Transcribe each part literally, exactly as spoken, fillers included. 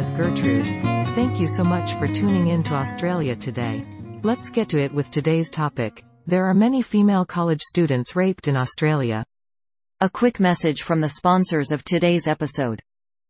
is Gertrude. Thank you so much for tuning in to Australia today. Let's get to it with today's topic. There are many female college students raped in Australia. A quick message from the sponsors of today's episode.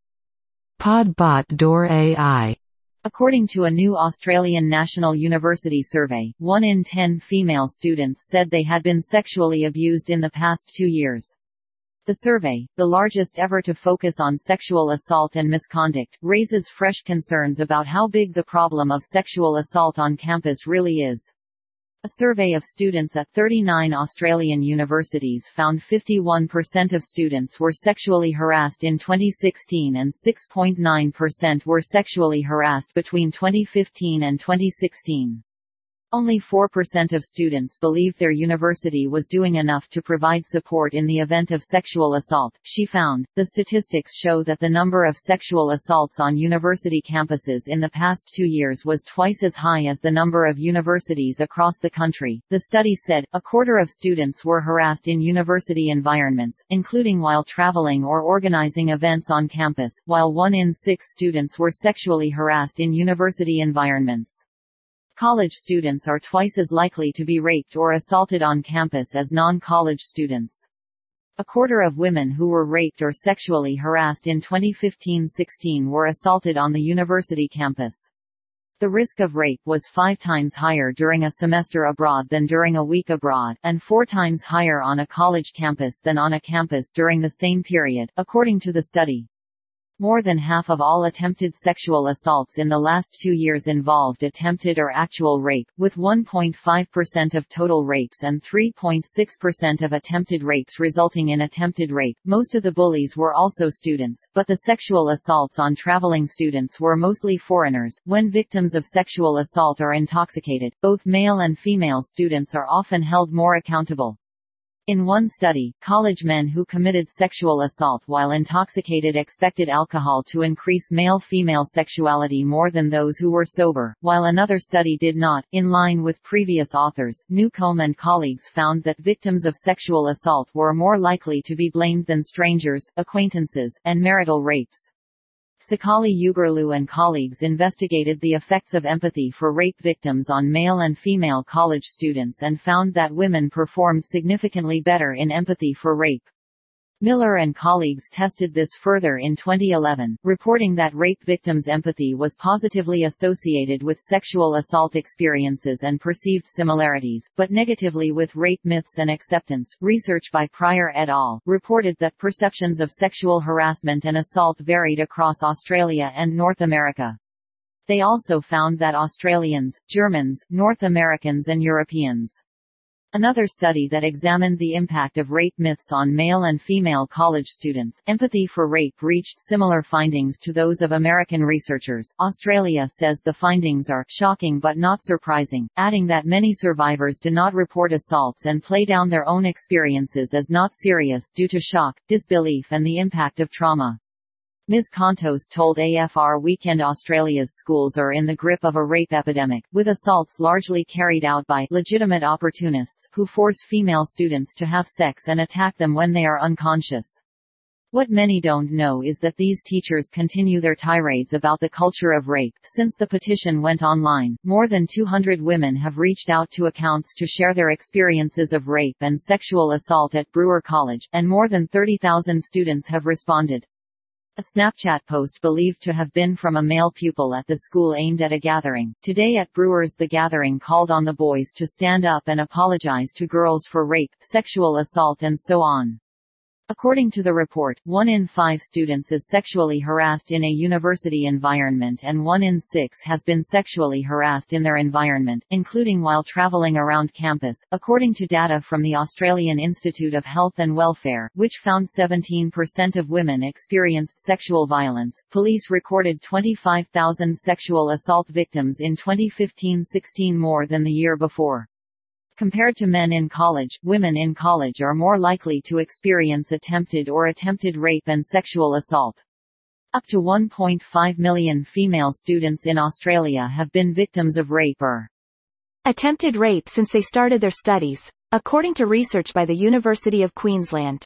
Podbot Door A I. According to a new Australian National University survey, one in ten female students said they had been sexually abused in the past two years. The survey, the largest ever to focus on sexual assault and misconduct, raises fresh concerns about how big the problem of sexual assault on campus really is. A survey of students at thirty-nine Australian universities found fifty-one percent of students were sexually harassed in twenty sixteen and six point nine percent were sexually harassed between twenty fifteen and twenty sixteen. Only four percent of students believed their university was doing enough to provide support in the event of sexual assault, she found. The statistics show that the number of sexual assaults on university campuses in the past two years was twice as high as the number of universities across the country. The study said, a quarter of students were harassed in university environments, including while traveling or organizing events on campus, while one in six students were sexually harassed in university environments. College students are twice as likely to be raped or assaulted on campus as non-college students. A quarter of women who were raped or sexually harassed in twenty fifteen sixteen were assaulted on the university campus. The risk of rape was five times higher during a semester abroad than during a week abroad, and four times higher on a college campus than on a campus during the same period, according to the study. More than half of all attempted sexual assaults in the last two years involved attempted or actual rape, with one point five percent of total rapes and three point six percent of attempted rapes resulting in attempted rape. Most of the bullies were also students, but the sexual assaults on traveling students were mostly foreigners. When victims of sexual assault are intoxicated, both male and female students are often held more accountable. In one study, college men who committed sexual assault while intoxicated expected alcohol to increase male-female sexuality more than those who were sober, while another study did not. In line with previous authors, Newcomb and colleagues found that victims of sexual assault were more likely to be blamed than strangers, acquaintances, and marital rapes. Sakali Ugarlu and colleagues investigated the effects of empathy for rape victims on male and female college students and found that women performed significantly better in empathy for rape. Miller and colleagues tested this further in twenty eleven, reporting that rape victims' empathy was positively associated with sexual assault experiences and perceived similarities, but negatively with rape myths and acceptance. Research by Pryor et al. Reported that perceptions of sexual harassment and assault varied across Australia and North America. They also found that Australians, Germans, North Americans and Europeans. Another study that examined the impact of rape myths on male and female college students, empathy for rape, reached similar findings to those of American researchers. Australia says the findings are shocking but not surprising, adding that many survivors do not report assaults and play down their own experiences as not serious due to shock, disbelief and the impact of trauma. Miz Contos told A F R Weekend Australia's schools are in the grip of a rape epidemic, with assaults largely carried out by legitimate opportunists who force female students to have sex and attack them when they are unconscious. What many don't know is that these teachers continue their tirades about the culture of rape. Since the petition went online, more than two hundred women have reached out to accounts to share their experiences of rape and sexual assault at Brewer College, and more than thirty thousand students have responded. A Snapchat post believed to have been from a male pupil at the school aimed at a gathering. Today at Brewers, the gathering called on the boys to stand up and apologize to girls for rape, sexual assault and so on. According to the report, one in five students is sexually harassed in a university environment and one in six has been sexually harassed in their environment, including while traveling around campus, according to data from the Australian Institute of Health and Welfare, which found seventeen percent of women experienced sexual violence. Police recorded twenty-five thousand sexual assault victims in twenty fifteen sixteen, more than the year before. Compared to men in college, women in college are more likely to experience attempted or attempted rape and sexual assault. Up to one point five million female students in Australia have been victims of rape or attempted rape since they started their studies, according to research by the University of Queensland.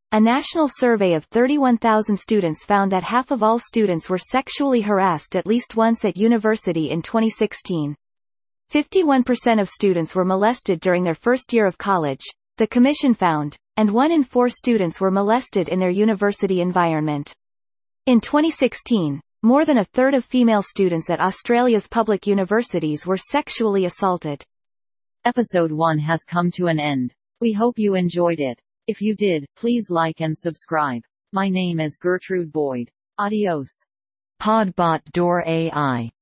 A national survey of thirty-one thousand students found that half of all students were sexually harassed at least once at university in twenty sixteen. fifty-one percent of students were molested during their first year of college, the commission found, and one in four students were molested in their university environment. In twenty sixteen, more than a third of female students at Australia's public universities were sexually assaulted. Episode one has come to an end. We hope you enjoyed it. If you did, please like and subscribe. My name is Gertrude Boyd. Adios. Podbot Door A I